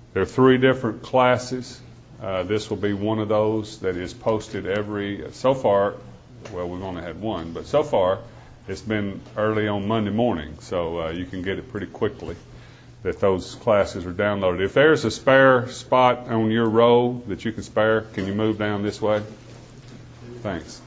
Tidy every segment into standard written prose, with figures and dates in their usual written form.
There are 3 different classes. This will be one of those that is posted so far, well, we've only had one, but so far it's been early on Monday morning, so you can get it pretty quickly that those classes are downloaded. If there's a spare spot on your row that you can spare, can you move down this way? Thanks.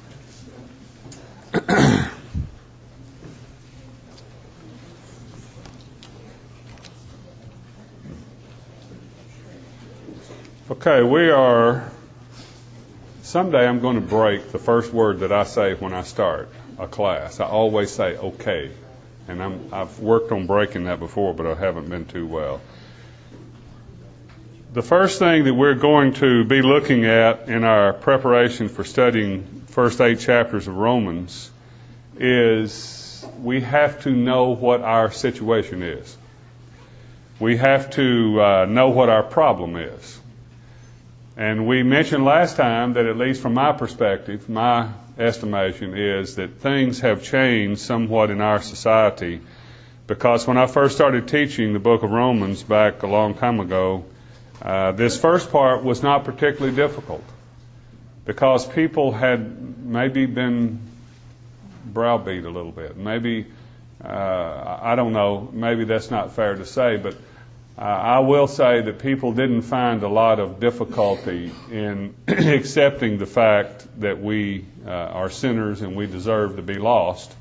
Okay, someday I'm going to break the first word that I say when I start a class. I always say okay, and I've worked on breaking that before, but I haven't been too well. The first thing that we're going to be looking at in our preparation for studying first 8 chapters of Romans is we have to know what our situation is. We have to know what our problem is. And we mentioned last time that, at least from my perspective, my estimation is that things have changed somewhat in our society, because when I first started teaching the book of Romans back a long time ago, this first part was not particularly difficult, because people had maybe been browbeat a little bit. Maybe, I don't know, maybe that's not fair to say, but I will say that people didn't find a lot of difficulty in accepting the fact that we are sinners and we deserve to be lost.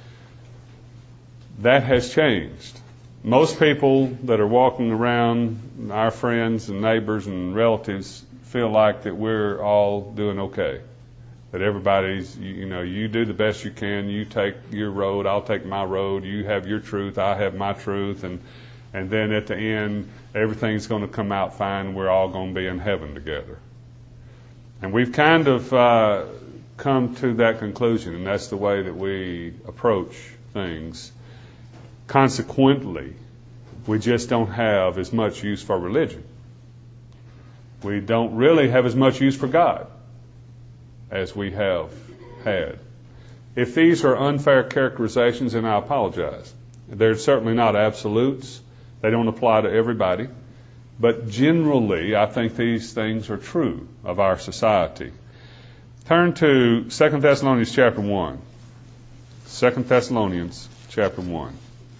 That has changed. Most people that are walking around, our friends and neighbors and relatives, feel like that we're all doing okay. That everybody's, you do the best you can. You take your road, I'll take my road. You have your truth, I have my truth. And then at the end, everything's going to come out fine. We're all going to be in heaven together. And we've kind of come to that conclusion, and that's the way that we approach things. Consequently, we just don't have as much use for religion. We don't really have as much use for God as we have had. If these are unfair characterizations, then I apologize. They're certainly not absolutes. They don't apply to everybody. But generally, I think these things are true of our society. Turn to 2 Thessalonians chapter 1. 2 Thessalonians chapter 1.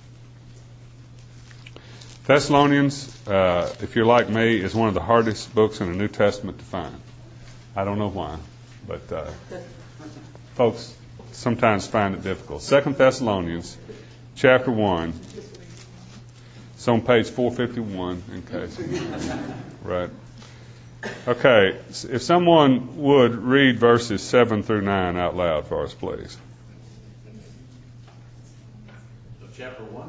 Thessalonians, if you're like me, is one of the hardest books in the New Testament to find. I don't know why, but folks sometimes find it difficult. 2 Thessalonians chapter 1. It's on page 451 in case. Right. Okay. If someone would read verses 7 through 9 out loud for us, please. Of chapter 1?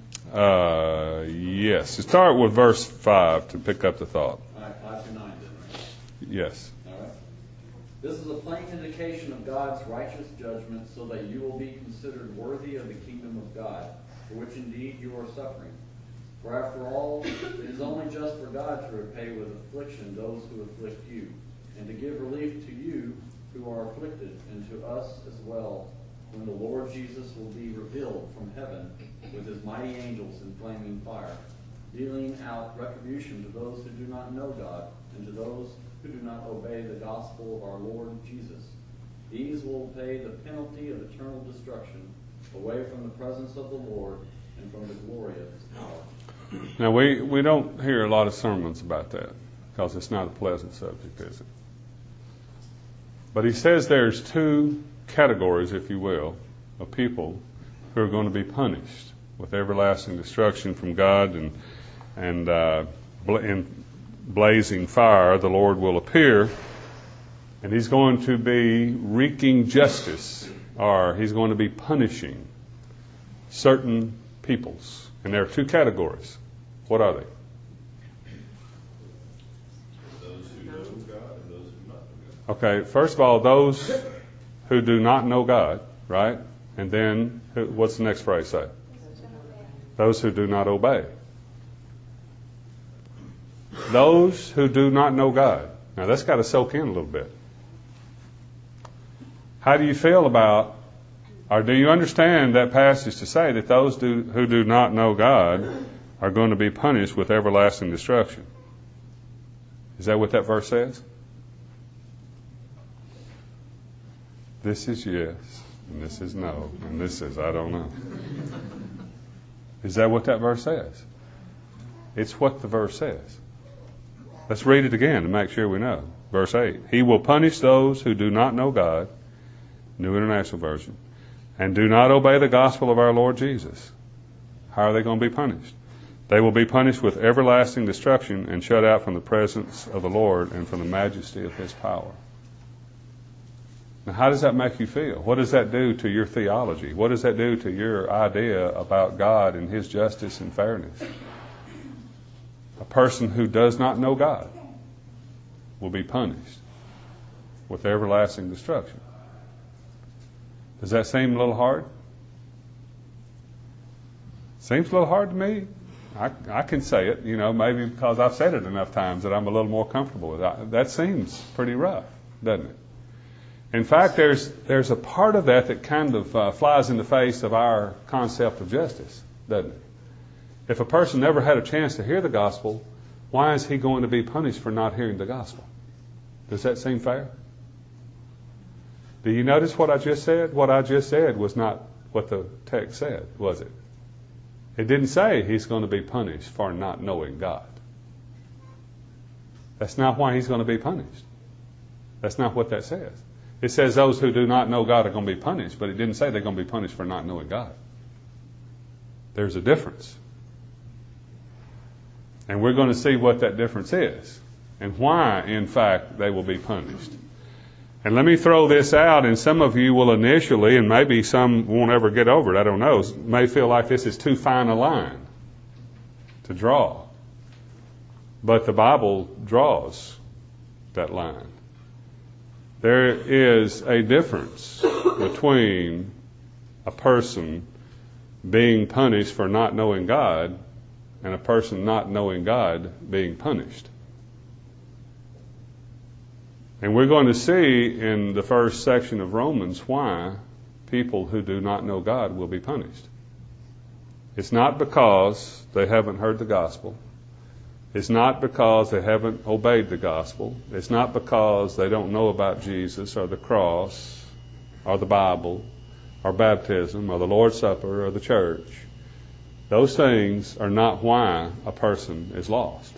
Yes. Start with verse 5 to pick up the thought. All right, 5 through 9 then, right? Yes. All right. This is a plain indication of God's righteous judgment, so that you will be considered worthy of the kingdom of God, for which indeed you are suffering. For after all, it is only just for God to repay with affliction those who afflict you, and to give relief to you who are afflicted, and to us as well, when the Lord Jesus will be revealed from heaven with his mighty angels in flaming fire, dealing out retribution to those who do not know God, and to those who do not obey the gospel of our Lord Jesus. These will pay the penalty of eternal destruction, away from the presence of the Lord and from the glory of his power. Now, we don't hear a lot of sermons about that, because it's not a pleasant subject, is it? But he says there's 2 categories, if you will, of people who are going to be punished with everlasting destruction from God, and in blazing fire the Lord will appear, and he's going to be wreaking justice, or he's going to be punishing certain peoples. And there are 2 categories. What are they? Those who know God and those who do not know God. Okay, first of all, those who do not know God, right? And then, what's the next phrase say? Those who do not obey. Those who do not know God. Now, that's got to soak in a little bit. How do you feel about, or do you understand that passage to say that those who do not know God are going to be punished with everlasting destruction? Is that what that verse says? This is yes, and this is no, and this is I don't know. Is that what that verse says? It's what the verse says. Let's read it again to make sure we know. Verse 8. He will punish those who do not know God, New International Version, and do not obey the gospel of our Lord Jesus. How are they going to be punished? They will be punished with everlasting destruction and shut out from the presence of the Lord and from the majesty of His power. Now, how does that make you feel? What does that do to your theology? What does that do to your idea about God and His justice and fairness? A person who does not know God will be punished with everlasting destruction. Does that seem a little hard? Seems a little hard to me. I can say it, maybe because I've said it enough times that I'm a little more comfortable with it. That seems pretty rough, doesn't it? In fact, there's a part of that kind of flies in the face of our concept of justice, doesn't it? If a person never had a chance to hear the gospel, why is he going to be punished for not hearing the gospel? Does that seem fair? Do you notice what I just said? What I just said was not what the text said, was it? It didn't say he's going to be punished for not knowing God. That's not why he's going to be punished. That's not what that says. It says those who do not know God are going to be punished, but it didn't say they're going to be punished for not knowing God. There's a difference. And we're going to see what that difference is and why, in fact, they will be punished. And let me throw this out, and some of you will initially, and maybe some won't ever get over it, I don't know, may feel like this is too fine a line to draw. But the Bible draws that line. There is a difference between a person being punished for not knowing God and a person not knowing God being punished. And we're going to see in the first section of Romans why people who do not know God will be punished. It's not because they haven't heard the gospel. It's not because they haven't obeyed the gospel. It's not because they don't know about Jesus or the cross or the Bible or baptism or the Lord's Supper or the church. Those things are not why a person is lost.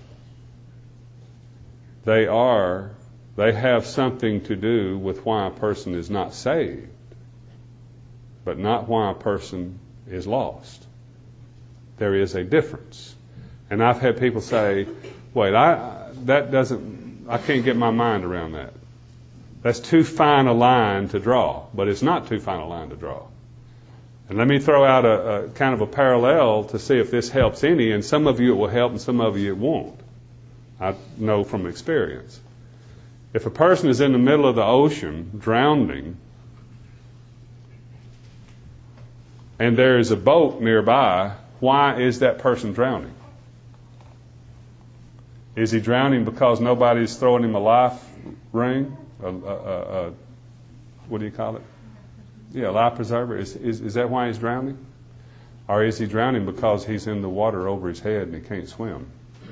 They have something to do with why a person is not saved, but not why a person is lost. There is a difference. And I've had people say, wait, I can't get my mind around that. That's too fine a line to draw, but it's not too fine a line to draw. And let me throw out a kind of a parallel to see if this helps any, and some of you it will help and some of you it won't. I know from experience. If a person is in the middle of the ocean drowning, and there is a boat nearby, why is that person drowning? Is he drowning because nobody's throwing him a life ring? What do you call it? Yeah, a life preserver. Is that why he's drowning? Or is he drowning because he's in the water over his head and he can't swim?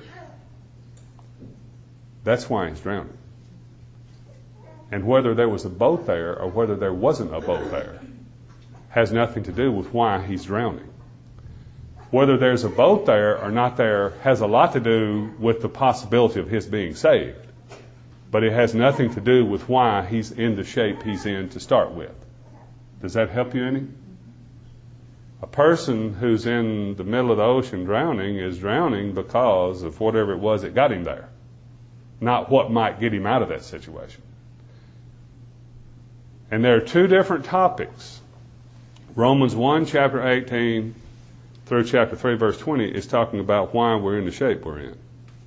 That's why he's drowning. And whether there was a boat there or whether there wasn't a boat there has nothing to do with why he's drowning. Whether there's a boat there or not there has a lot to do with the possibility of his being saved. But it has nothing to do with why he's in the shape he's in to start with. Does that help you any? A person who's in the middle of the ocean drowning is drowning because of whatever it was that got him there, not what might get him out of that situation. And there are two different topics. Romans 1, chapter 18, through chapter 3, verse 20, is talking about why we're in the shape we're in.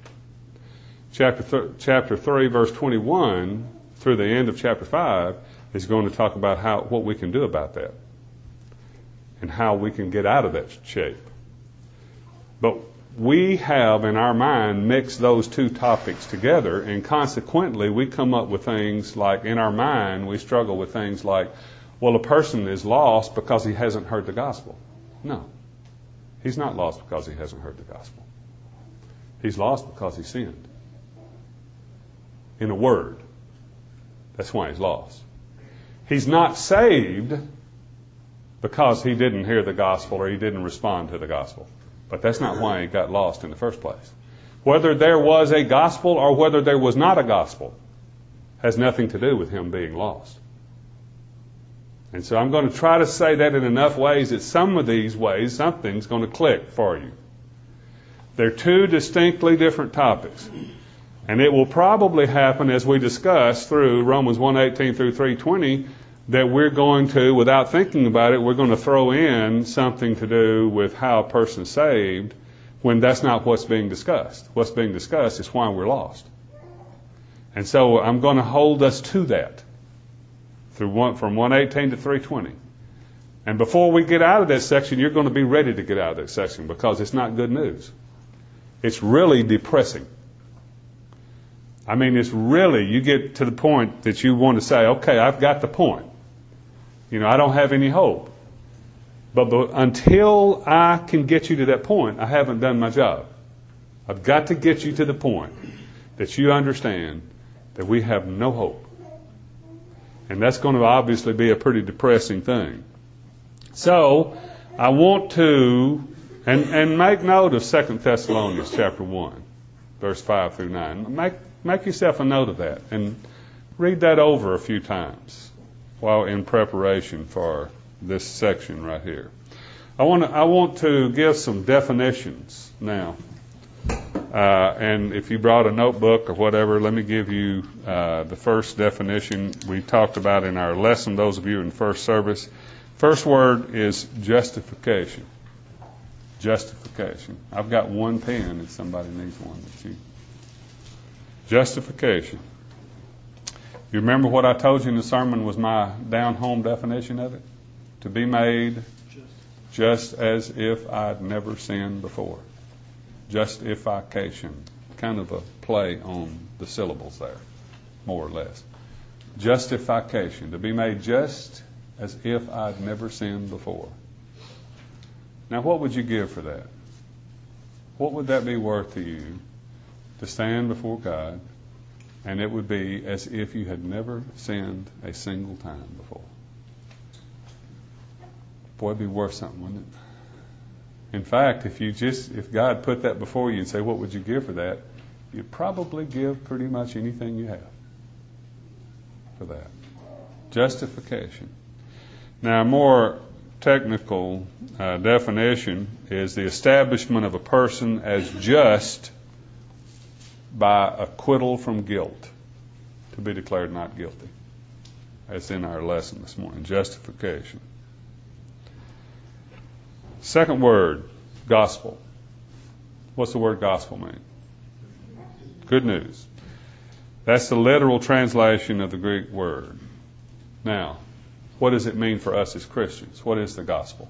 Chapter 3, verse 21, through the end of chapter 5, is going to talk about what we can do about that and how we can get out of that shape. But we have in our mind mixed those two topics together, and consequently we come up with things like, in our mind, we struggle with things like, well, a person is lost because he hasn't heard the gospel. No. He's not lost because he hasn't heard the gospel. He's lost because he sinned. in a word. That's why he's lost. He's not saved because he didn't hear the gospel or he didn't respond to the gospel. But that's not why he got lost in the first place. Whether there was a gospel or whether there was not a gospel has nothing to do with him being lost. And so I'm going to try to say that in enough ways that some of these ways, something's going to click for you. They're two distinctly different topics. And it will probably happen as we discuss through Romans 1:18 through 3:20 that we're going to, without thinking about it, we're going to throw in something to do with how a person is saved when that's not what's being discussed. What's being discussed is why we're lost. And so I'm going to hold us to that from 1:18 to 3:20. And before we get out of that section, you're going to be ready to get out of that section because it's not good news. It's really depressing. I mean, it's really, you get to the point that you want to say, okay, I've got the point. I don't have any hope. But until I can get you to that point, I haven't done my job. I've got to get you to the point that you understand that we have no hope. And that's going to obviously be a pretty depressing thing. So, I want to, and make note of 2 Thessalonians chapter 1, verse 5 through 9. Make yourself a note of that and read that over a few times while in preparation for this section right here. I want to give some definitions now. And if you brought a notebook or whatever, let me give you the first definition we talked about in our lesson, those of you in first service. First word is justification. Justification. I've got one pen if somebody needs one. Justification. You remember what I told you in the sermon was my down-home definition of it? To be made just as if I'd never sinned before. Justification. Kind of a play on the syllables there, more or less. Justification. To be made just as if I'd never sinned before. Now, what would you give for that? What would that be worth to you to stand before God, and it would be as if you had never sinned a single time before? Boy, it'd be worth something, wouldn't it? In fact, if God put that before you and say, what would you give for that? You'd probably give pretty much anything you have for that. Justification. Now, a more technical definition is the establishment of a person as just by acquittal from guilt, to be declared not guilty. That's in our lesson this morning, justification. Second word, gospel. What's the word gospel mean? Good news. That's the literal translation of the Greek word. Now, what does it mean for us as Christians? What is the gospel?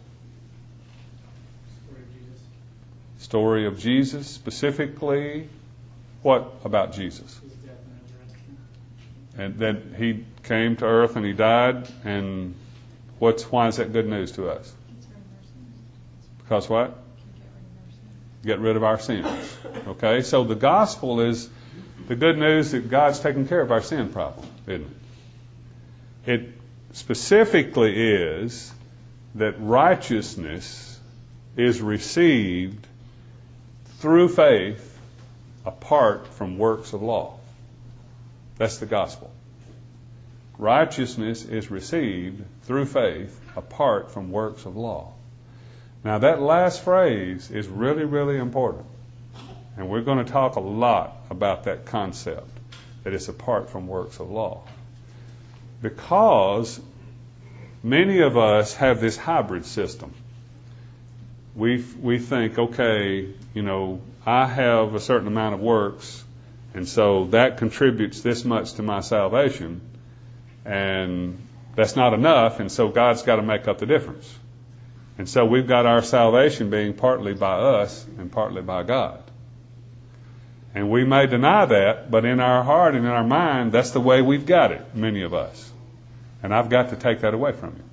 Story of Jesus, specifically, what about Jesus? His death and resurrection. And that he came to earth and he died, and why is that good news to us? Because what? Get rid of our sins. Okay, so the gospel is the good news that God's taken care of our sin problem, isn't it? It specifically is that righteousness is received through faith apart from works of law. That's the gospel. Righteousness is received through faith apart from works of law. Now that last phrase is really, really important. And we're going to talk a lot about that concept, that it's apart from works of law. Because many of us have this hybrid system. We think, okay, I have a certain amount of works, and so that contributes this much to my salvation, and that's not enough, and so God's got to make up the difference. And so we've got our salvation being partly by us and partly by God. And we may deny that, but in our heart and in our mind, that's the way we've got it, many of us. And I've got to take that away from you.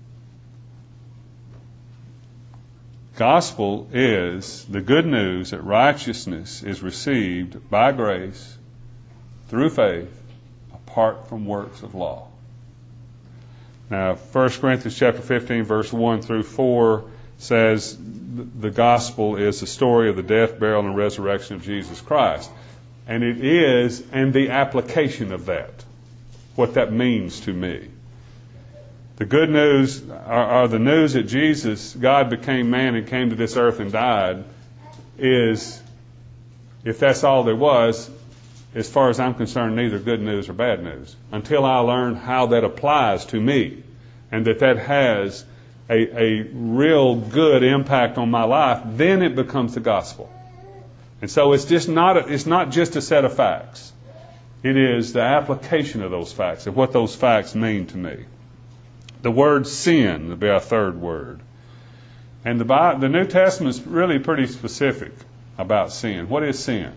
Gospel is the good news that righteousness is received by grace through faith, apart from works of law. Now, 1 Corinthians chapter 15, verse 1 through 4 says the gospel is the story of the death, burial, and resurrection of Jesus Christ. And it is, and the application of that, what that means to me. The good news, or the news that Jesus, God became man and came to this earth and died, is, if that's all there was, as far as I'm concerned, neither good news or bad news. Until I learn how that applies to me, and that has a real good impact on my life, then it becomes the gospel. And so it's not just a set of facts. It is the application of those facts, of what those facts mean to me. The word sin would be our third word. And the New Testament is really pretty specific about sin. What is sin?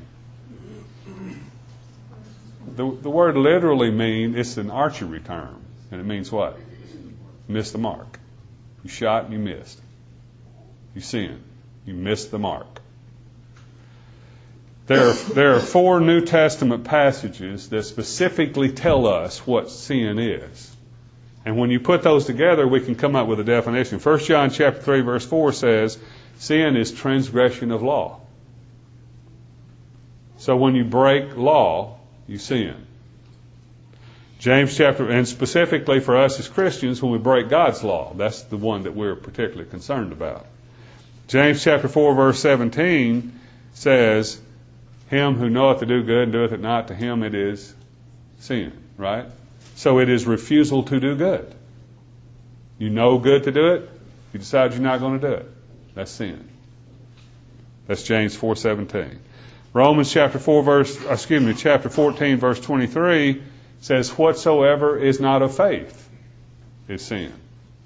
The word literally means, it's an archery term, and it means what? Miss the mark. You shot and you missed. You sinned. You missed the mark. There are 4 New Testament passages that specifically tell us what sin is. And when you put those together, we can come up with a definition. 1 John chapter 3, verse 4 says, sin is transgression of law. So when you break law, you sin. James chapter, and specifically for us as Christians, when we break God's law, that's the one that we're particularly concerned about. James chapter 4, verse 17 says, him who knoweth to do good and doeth it not, to him it is sin, right? So it is refusal to do good. You know good to do it, you decide you're not going to do it. That's sin. That's James 4:17. Romans chapter 14, verse 23 says, whatsoever is not of faith is sin.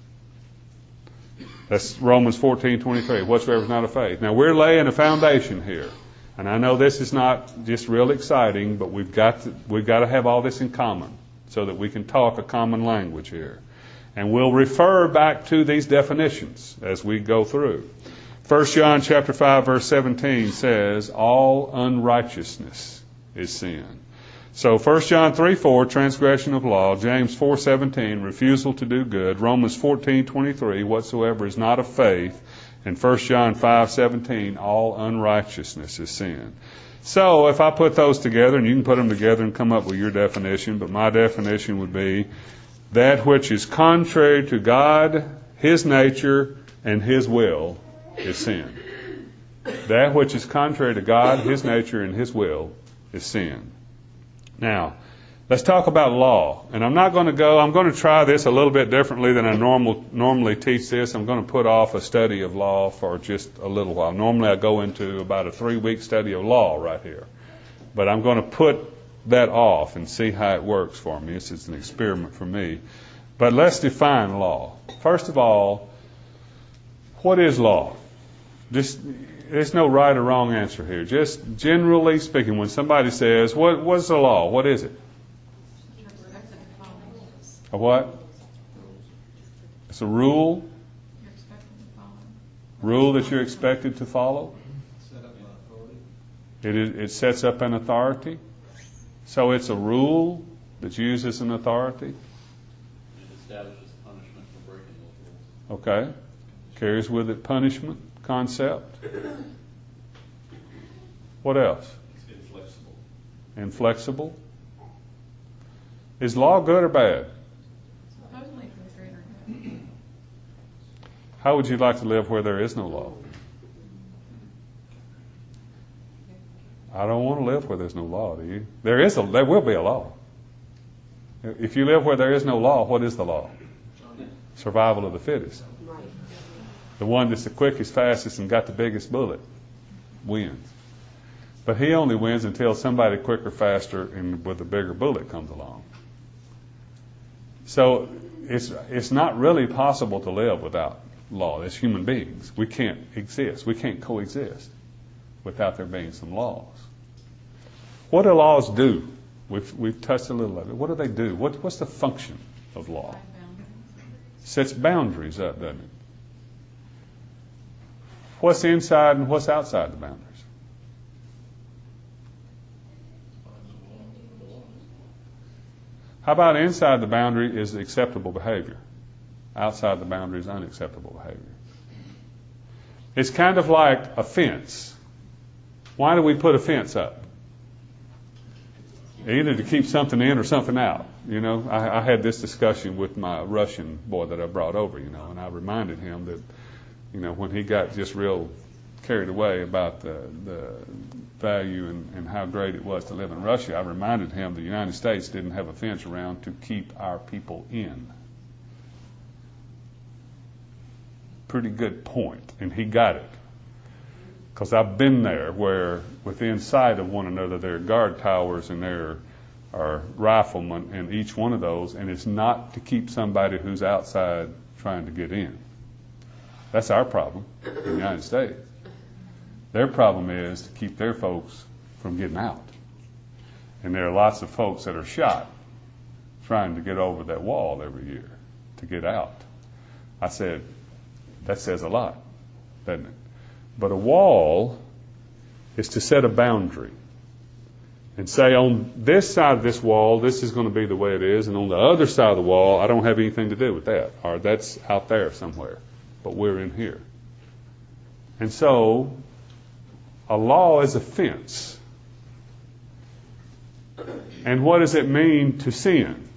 That's Romans 14:23. Whatsoever is not of faith. Now we're laying a foundation here. And I know this is not just real exciting, but we've got to have all this in common so that we can talk a common language here. And we'll refer back to these definitions as we go through. 1 John chapter 5, verse 17 says, all unrighteousness is sin. So 1 John 3:4, transgression of law. James 4:17, refusal to do good. Romans 14:23, whatsoever is not of faith. And 1 John 5:17, all unrighteousness is sin. So if I put those together, and you can put them together and come up with your definition, but my definition would be that which is contrary to God, His nature, and His will is sin. That which is contrary to God, His nature, and His will is sin. Now, let's talk about law. And I'm going to try this a little bit differently than I normally teach this. I'm going to put off a study of law for just a little while. Normally I go into about a 3-week study of law right here. But I'm going to put that off and see how it works for me. This is an experiment for me. But let's define law. First of all, what is law? There's no right or wrong answer here. Just generally speaking, when somebody says, what's the law? What is it? A what? It's a rule. Rule that you're expected to follow. It sets up an authority. So it's a rule that's used as an authority. It establishes punishment for breaking those rules. Okay. Carries with it punishment concept. What else? It's inflexible. Inflexible. Is law good or bad? Supposedly for the greater good. How would you like to live where there is no law? I don't want to live where there's no law, do you? There will be a law. If you live where there is no law, what is the law? Survival of the fittest. The one that's the quickest, fastest, and got the biggest bullet wins. But he only wins until somebody quicker, faster, and with a bigger bullet comes along. So it's not really possible to live without law. As human beings, we can't exist. We can't coexist without there being some laws. What do laws do? We've touched a little of it. What do they do? What's the function of law? Sets boundaries up, doesn't it? What's inside and what's outside the boundaries? How about inside the boundary is acceptable behavior? Outside the boundary is unacceptable behavior. It's kind of like a fence. Why do we put a fence up? Either to keep something in or something out. You know, I had this discussion with my Russian boy that I brought over, you know, and I reminded him that, you know, when he got just real carried away about the value and how great it was to live in Russia, I reminded him the United States didn't have a fence around to keep our people in. Pretty good point, and he got it. Because I've been there where within sight of one another there are guard towers and there are riflemen in each one of those, and it's not to keep somebody who's outside trying to get in. That's our problem in the United States. Their problem is to keep their folks from getting out. And there are lots of folks that are shot trying to get over that wall every year to get out. I said, that says a lot, doesn't it? But a wall is to set a boundary and say on this side of this wall, this is going to be the way it is, and on the other side of the wall, I don't have anything to do with that, or that's out there somewhere, but we're in here. And so a law is a fence. And what does it mean to sin?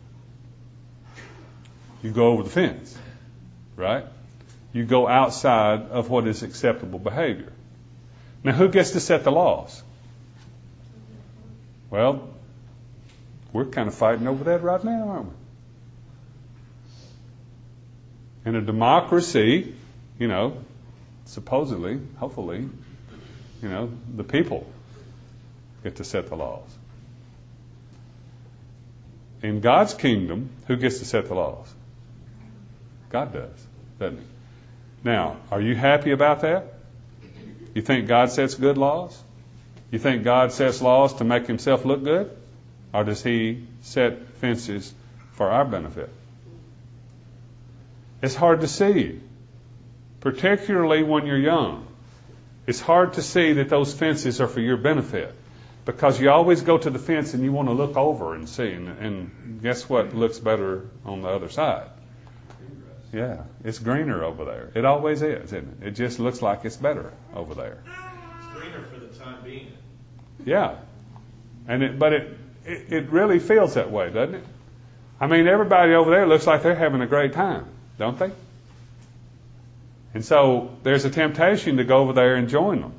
You go over the fence, right? You go outside of what is acceptable behavior. Now, who gets to set the laws? Well, we're kind of fighting over that right now, aren't we? In a democracy, you know, supposedly, hopefully, you know, the people get to set the laws. In God's kingdom, who gets to set the laws? God does, doesn't he? Now, are you happy about that? You think God sets good laws? You think God sets laws to make himself look good? Or does he set fences for our benefit? It's hard to see, particularly when you're young. It's hard to see that those fences are for your benefit because you always go to the fence and you want to look over and see. And guess what looks better on the other side? Yeah, it's greener over there. It always is, isn't it? It just looks like it's better over there. It's greener for the time being. Yeah, but it really feels that way, doesn't it? I mean, everybody over there looks like they're having a great time, don't they? And so there's a temptation to go over there and join them.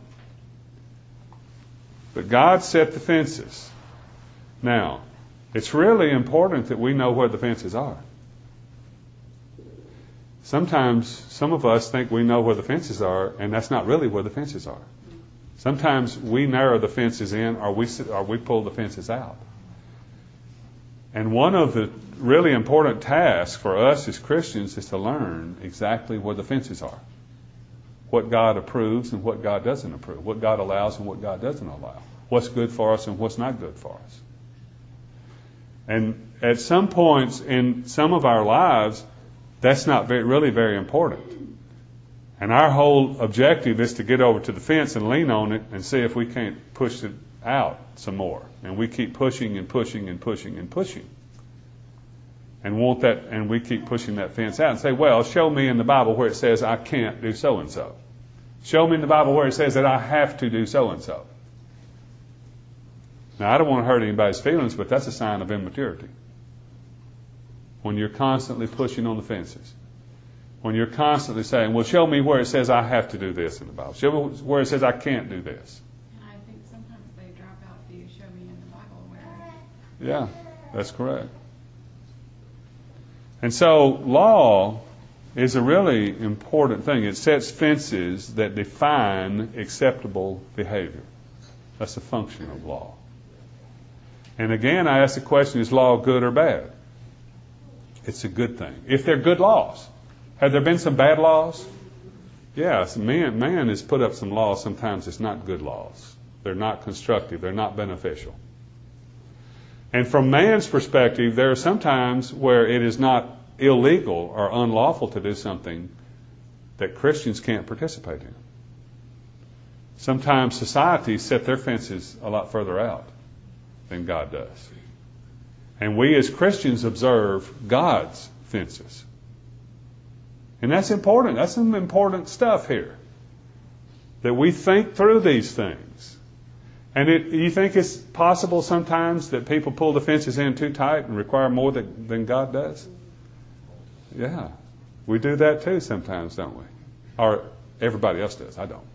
But God set the fences. Now, it's really important that we know where the fences are. Sometimes some of us think we know where the fences are, and that's not really where the fences are. Sometimes we narrow the fences in, or we pull the fences out. And one of the really important tasks for us as Christians is to learn exactly where the fences are. What God approves and what God doesn't approve. What God allows and what God doesn't allow. What's good for us and what's not good for us. And at some points in some of our lives, that's not really very important. And our whole objective is to get over to the fence and lean on it and see if we can't push it out some more. And we keep pushing and pushing and pushing and pushing. And we keep pushing that fence out and say, well, show me in the Bible where it says I can't do so and so. Show me in the Bible where it says that I have to do so and so. Now, I don't want to hurt anybody's feelings, but that's a sign of immaturity. When you're constantly pushing on the fences. When you're constantly saying, well, show me where it says I have to do this in the Bible. Show me where it says I can't do this. And I think sometimes they drop out, do you show me in the Bible where... Yeah, that's correct. And so law is a really important thing. It sets fences that define acceptable behavior. That's a function of law. And again, I ask the question, is law good or bad? It's a good thing. If they're good laws. Have there been some bad laws? Yes, man has put up some laws. Sometimes it's not good laws. They're not constructive. They're not beneficial. And from man's perspective, there are some times where it is not illegal or unlawful to do something that Christians can't participate in. Sometimes societies set their fences a lot further out than God does. And we as Christians observe God's fences. And that's important. That's some important stuff here. That we think through these things. And you think it's possible sometimes that people pull the fences in too tight and require more than God does? Yeah. We do that too sometimes, don't we? Or everybody else does. I don't.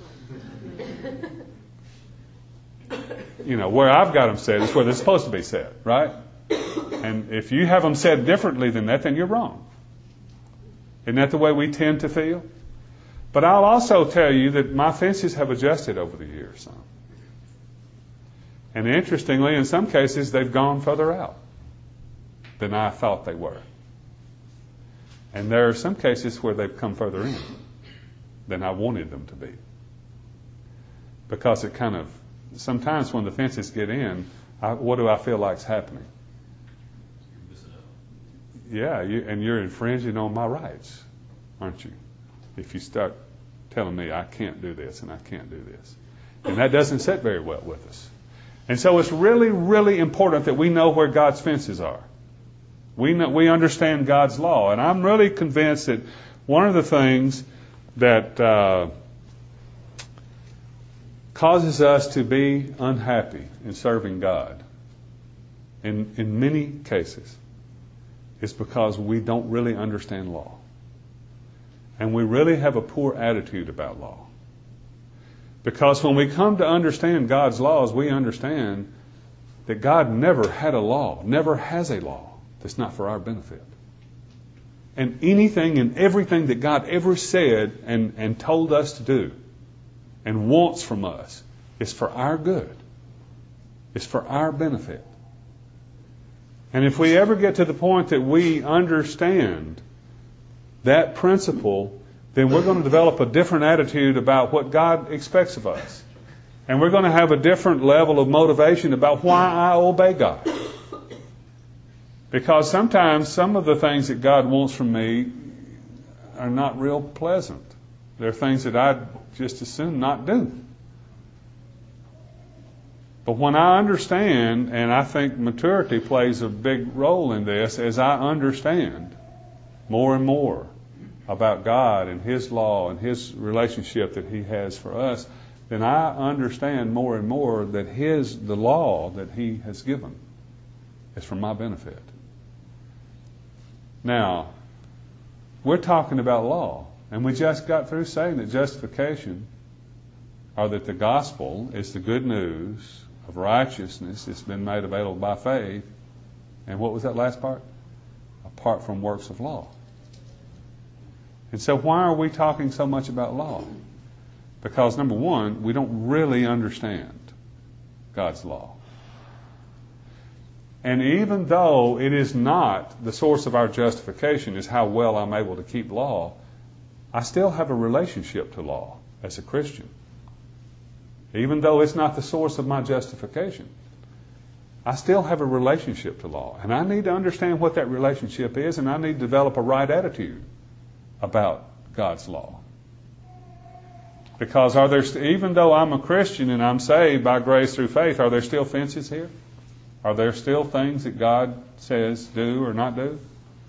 Where I've got them set is where they're supposed to be set, right? And if you have them set differently than that, then you're wrong. Isn't that the way we tend to feel? But I'll also tell you that my fences have adjusted over the years some. And interestingly, in some cases, they've gone further out than I thought they were. And there are some cases where they've come further in than I wanted them to be. Because sometimes when the fences get in, what do I feel like's happening? Yeah, and you're infringing on my rights, aren't you? If you start telling me I can't do this and I can't do this. And that doesn't sit very well with us. And so it's really, really important that we know where God's fences are. We understand God's law. And I'm really convinced that one of the things that causes us to be unhappy in serving God, in many cases, is because we don't really understand law. And we really have a poor attitude about law. Because when we come to understand God's laws, we understand that God never had a law, never has a law that's not for our benefit. And anything and everything that God ever said and told us to do and wants from us is for our good. It's for our benefit. And if we ever get to the point that we understand that principle, then we're going to develop a different attitude about what God expects of us. And we're going to have a different level of motivation about why I obey God. Because sometimes some of the things that God wants from me are not real pleasant. They're things that I'd just as soon not do. But when I understand, and I think maturity plays a big role in this, as I understand more and more about God and His law and His relationship that He has for us, then I understand more and more that the law that He has given is for my benefit. Now, we're talking about law, and we just got through saying that justification, or that the gospel is the good news of righteousness that's been made available by faith. And what was that last part? Apart from works of law. And so why are we talking so much about law? Because, number one, we don't really understand God's law. And even though it is not the source of our justification, is how well I'm able to keep law, I still have a relationship to law as a Christian. Even though it's not the source of my justification, I still have a relationship to law. And I need to understand what that relationship is, and I need to develop a right attitude about God's law. Because even though I'm a Christian and I'm saved by grace through faith, are there still fences here? Are there still things that God says do or not do?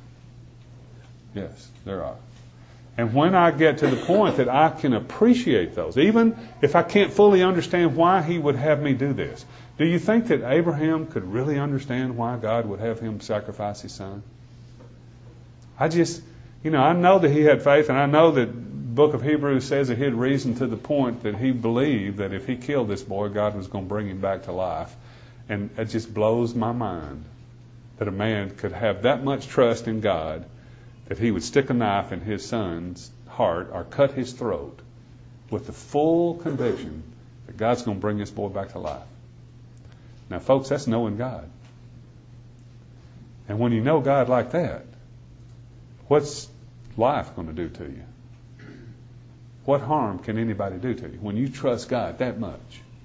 Yes, there are. And when I get to the point that I can appreciate those, even if I can't fully understand why He would have me do this, do you think that Abraham could really understand why God would have him sacrifice his son? I know that he had faith, and I know that the book of Hebrews says that he had reason to the point that he believed that if he killed this boy, God was going to bring him back to life. And it just blows my mind that a man could have that much trust in God that he would stick a knife in his son's heart or cut his throat with the full conviction that God's going to bring this boy back to life. Now, folks, that's knowing God. And when you know God like that, what's life going to do to you? What harm can anybody do to you when you trust God that much?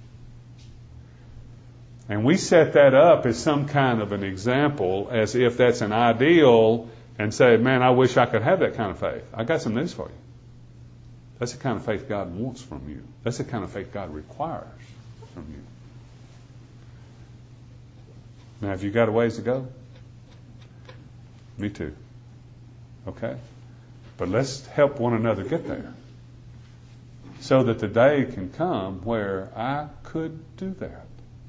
And we set that up as some kind of an example, as if that's an ideal, and say, man, I wish I could have that kind of faith. I got some news for you. That's the kind of faith God wants from you. That's the kind of faith God requires from you. Now, have you got a ways to go? Me too. Okay? But let's help one another get there, so that the day can come where I could do that.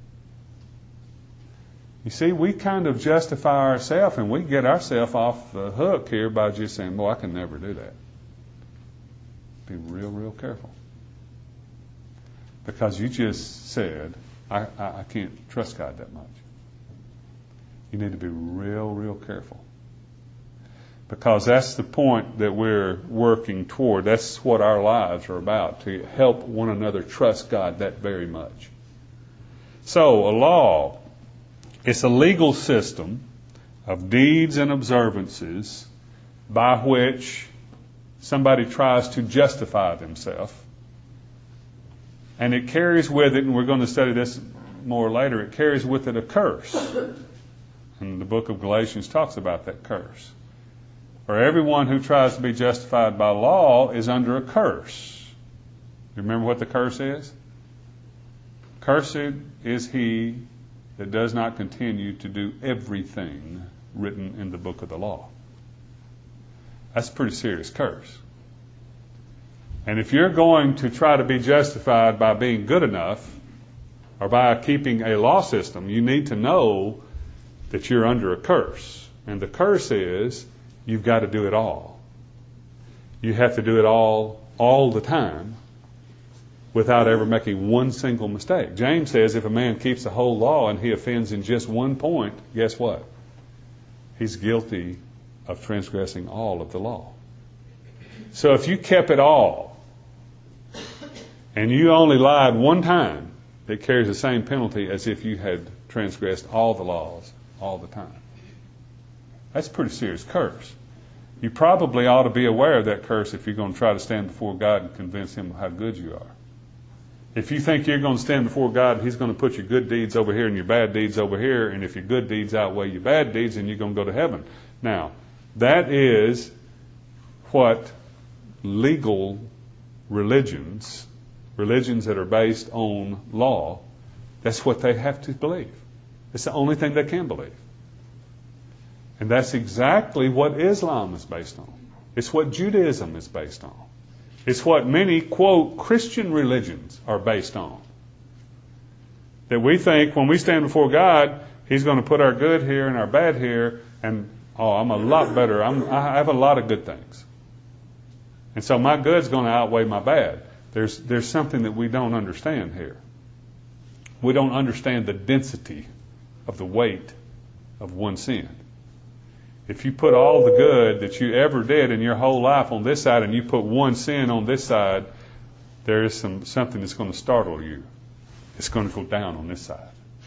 You see, we kind of justify ourselves, and we get ourselves off the hook here by just saying, boy, I can never do that. Be real, real careful. Because you just said, I can't trust God that much. You need to be real, real careful. Because that's the point that we're working toward. That's what our lives are about, to help one another trust God that very much. So, a law, it's a legal system of deeds and observances by which somebody tries to justify themselves. And it carries with it, and we're going to study this more later, it carries with it a curse. And the book of Galatians talks about that curse. For everyone who tries to be justified by law is under a curse. You remember what the curse is? Cursed is he that does not continue to do everything written in the book of the law. That's a pretty serious curse. And if you're going to try to be justified by being good enough or by keeping a law system, you need to know that you're under a curse. And the curse is you've got to do it all. You have to do it all the time without ever making one single mistake. James says if a man keeps the whole law and he offends in just one point, guess what? He's guilty of transgressing all of the law. So if you kept it all and you only lied one time, it carries the same penalty as if you had transgressed all the laws all the time. That's a pretty serious curse. You probably ought to be aware of that curse if you're going to try to stand before God and convince Him of how good you are. If you think you're going to stand before God, He's going to put your good deeds over here and your bad deeds over here, and if your good deeds outweigh your bad deeds, then you're going to go to heaven. Now, that is what legal religions that are based on law, that's what they have to believe. It's the only thing they can believe. And that's exactly what Islam is based on. It's what Judaism is based on. It's what many, quote, Christian religions are based on. That we think when we stand before God, He's going to put our good here and our bad here, and, I'm a lot better. I have a lot of good things. And so my good's going to outweigh my bad. There's something that we don't understand here. We don't understand the density of the weight of one sin. If you put all the good that you ever did in your whole life on this side and you put one sin on this side, there is something that's going to startle you. It's going to go down on this side.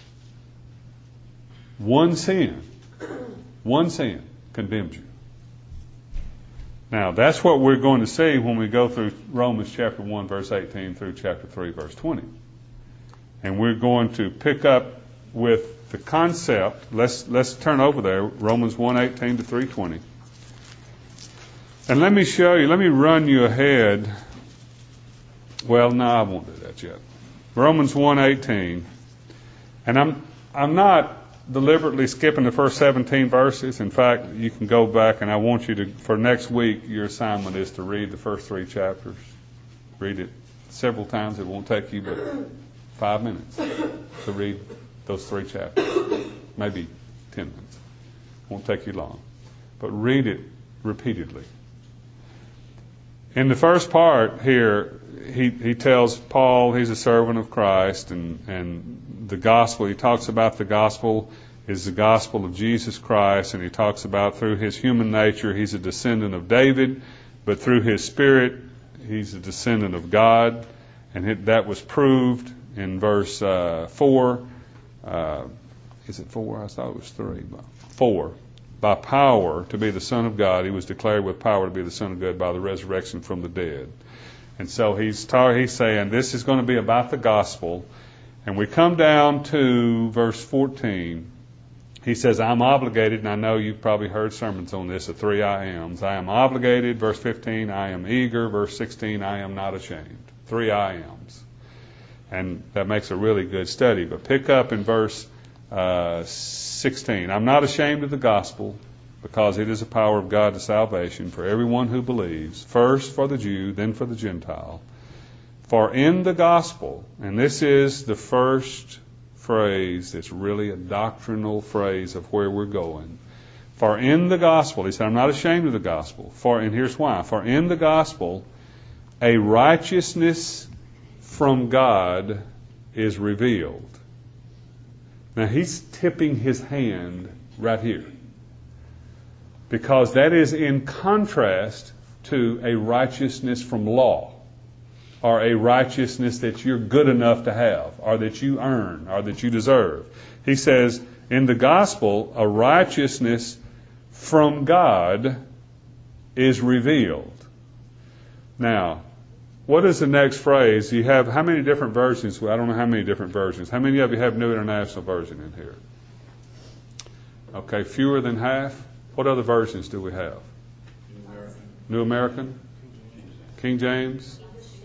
One sin condemns you. Now, that's what we're going to see when we go through Romans chapter 1, verse 18 through chapter 3, verse 20. And we're going to pick up with the concept. Let's turn over there, Romans 1:18 to 3:20. And let me run you ahead. Well, no, I won't do that yet. Romans 1:18. And I'm not deliberately skipping the first 17 verses. In fact, you can go back, and I want you to, for next week, your assignment is to read the first 3 chapters. Read it several times. It won't take you but 5 minutes to read those 3 chapters. Maybe 10 minutes. Won't take you long. But read it repeatedly. In the first part here, he tells Paul he's a servant of Christ, and the gospel, he talks about the gospel is the gospel of Jesus Christ, and he talks about through his human nature he's a descendant of David, but through his spirit he's a descendant of God, and that was proved in verse 4. Is it 4? I thought it was 3. 4. By power to be the Son of God, he was declared with power to be the Son of God by the resurrection from the dead. And so he's saying this is going to be about the gospel. And we come down to verse 14. He says, I'm obligated, and I know you've probably heard sermons on this, the 3 I ams. I am obligated. Verse 15, I am eager. Verse 16, I am not ashamed. 3 I ams. And that makes a really good study. But pick up in verse 16. I'm not ashamed of the gospel, because it is the power of God to salvation for everyone who believes, first for the Jew, then for the Gentile. For in the gospel, and this is the first phrase that's really a doctrinal phrase of where we're going. For in the gospel, he said, I'm not ashamed of the gospel. And here's why. For in the gospel, a righteousness from God is revealed. Now he's tipping his hand right here, because that is in contrast to a righteousness from law, or a righteousness that you're good enough to have, or that you earn, or that you deserve. He says, in the gospel, a righteousness from God is revealed. Now, what is the next phrase? You have how many different versions? Well, I don't know how many different versions. How many of you have New International Version in here? Okay, fewer than half. What other versions do we have? New American? King James?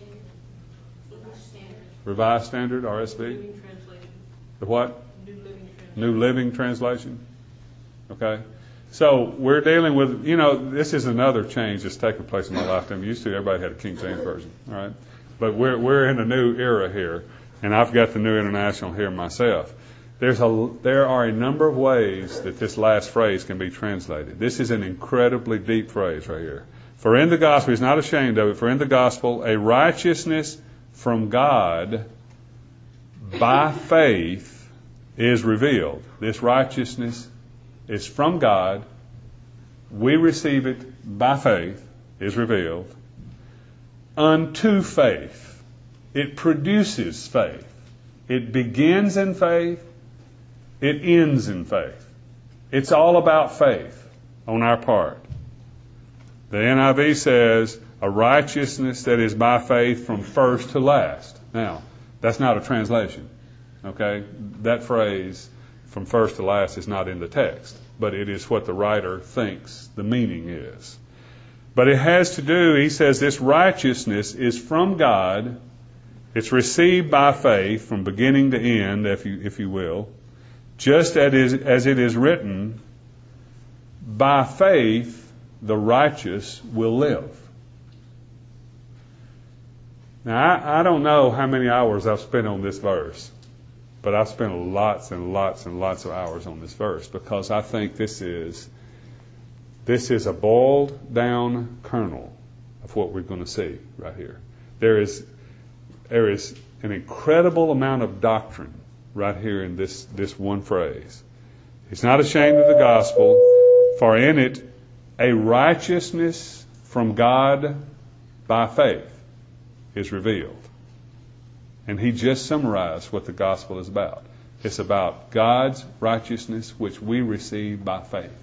Revised Standard, RSV? The what? New Living Translation. Okay. So we're dealing with, this is another change that's taken place in my lifetime. Used to, everybody had a King James Version, all right? But we're in a new era here, and I've got the New International here myself. There are a number of ways that this last phrase can be translated. This is an incredibly deep phrase right here. For in the gospel, he's not ashamed of it, for in the gospel, a righteousness from God by faith is revealed. This righteousness is from God. We receive it by faith, is revealed, unto faith. It produces faith. It begins in faith. It ends in faith. It's all about faith on our part. The NIV says a righteousness that is by faith from first to last. Now, that's not a translation. Okay? That phrase from first to last is not in the text, but it is what the writer thinks the meaning is. But it has to do, he says, this righteousness is from God. It's received by faith from beginning to end, if you will. Just as it is written, by faith the righteous will live. Now, I don't know how many hours I've spent on this verse, but I've spent lots and lots and lots of hours on this verse, because I think this is a boiled down kernel of what we're going to see right here. There is an incredible amount of doctrine right here in this one phrase. He's not ashamed of the gospel, for in it a righteousness from God by faith is revealed. And he just summarized what the gospel is about. It's about God's righteousness, which we receive by faith.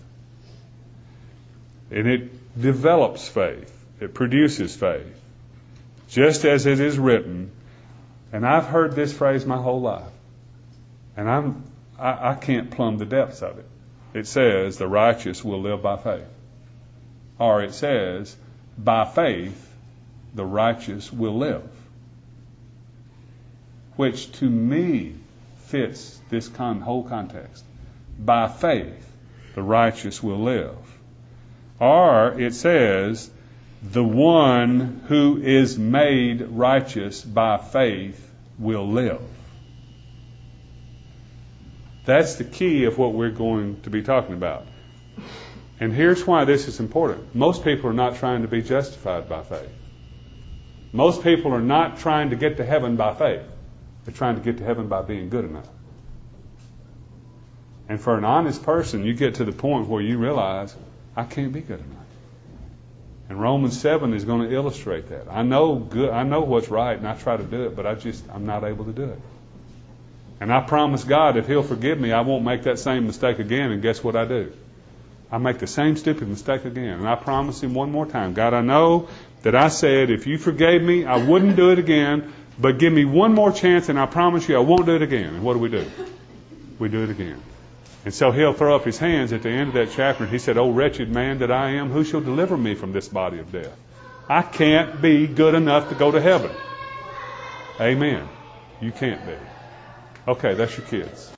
And it develops faith. It produces faith. Just as it is written. And I've heard this phrase my whole life. And I can't plumb the depths of it. It says the righteous will live by faith. Or it says, by faith the righteous will live. Which to me fits this whole context. By faith the righteous will live. Or it says, the one who is made righteous by faith will live. That's the key of what we're going to be talking about. And here's why this is important. Most people are not trying to be justified by faith. Most people are not trying to get to heaven by faith. They're trying to get to heaven by being good enough. And for an honest person, you get to the point where you realize, I can't be good enough. And Romans 7 is going to illustrate that. I know what's right, and I try to do it, but I'm not able to do it. And I promise God, if He'll forgive me, I won't make that same mistake again. And guess what I do? I make the same stupid mistake again. And I promise Him one more time, God, I know that I said if you forgave me, I wouldn't do it again, but give me one more chance, and I promise you I won't do it again. And what do? We do it again. And so He'll throw up His hands at the end of that chapter, and He said, "O wretched man that I am, who shall deliver me from this body of death?" I can't be good enough to go to heaven. Amen. You can't be. Okay, that's your kids.